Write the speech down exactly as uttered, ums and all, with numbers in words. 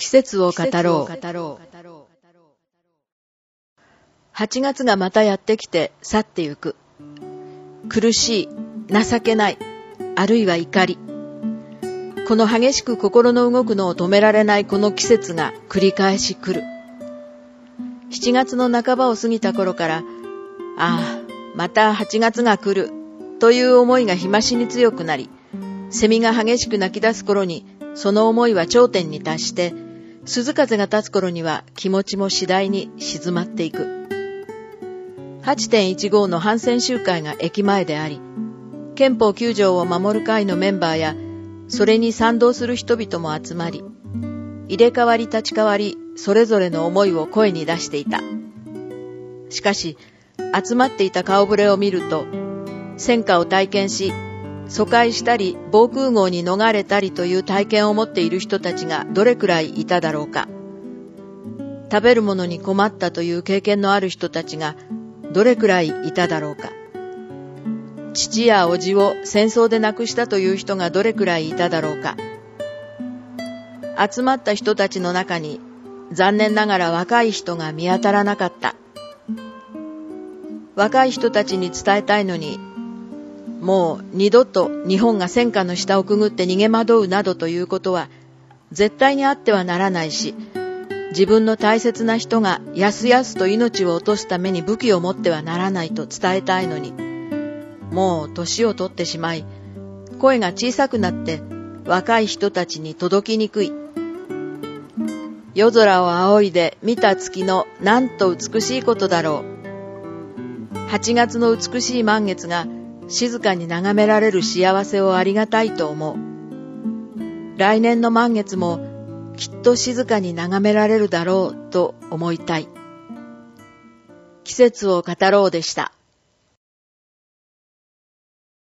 季節を語ろう。はちがつがまたやってきて去ってゆく。苦しい、情けない、あるいは怒り。この激しく心の動くのを止められないこの季節が繰り返し来る。しちがつの半ばを過ぎた頃から、ああ、またはちがつが来るという思いが日増しに強くなり、セミが激しく鳴き出す頃にその思いは頂点に達して、鈴風が立つ頃には気持ちも次第に静まっていく。はちてんいちご の反戦集会が駅前であり、憲法きゅう条を守る会のメンバーや、それに賛同する人々も集まり、入れ替わり立ち替わり、それぞれの思いを声に出していた。しかし、集まっていた顔ぶれを見ると、戦火を体験し、疎開したり防空壕に逃れたりという体験を持っている人たちがどれくらいいただろうか。食べるものに困ったという経験のある人たちがどれくらいいただろうか。父や叔父を戦争で亡くしたという人がどれくらいいただろうか。集まった人たちの中に残念ながら若い人が見当たらなかった。若い人たちに伝えたいのに、もう二度と日本が戦火の下をくぐって逃げ惑うなどということは絶対にあってはならないし、自分の大切な人がやすやすと命を落とすために武器を持ってはならないと伝えたいのに、もう年を取ってしまい、声が小さくなって若い人たちに届きにくい。夜空を仰いで見た月のなんと美しいことだろう。はちがつの美しい満月が静かに眺められる幸せをありがたいと思う。来年の満月もきっと静かに眺められるだろうと思いたい。季節を語ろうでした。